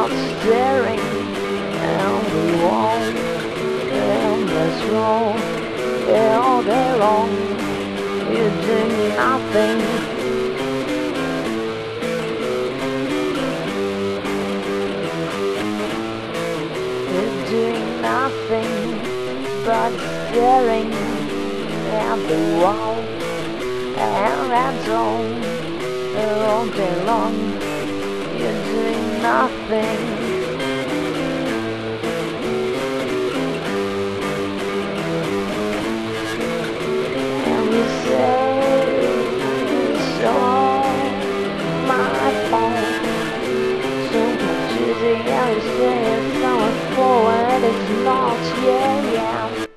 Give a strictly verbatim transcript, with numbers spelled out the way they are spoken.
not staring at the wall, and that's wrong. All day long, you do nothing. You're doing nothing but staring at the wall, and that's all. All day long, you're doing nothing. And you say it's all my fault. So confusing, and you say it's our fault, and it's not. Yeah, yeah.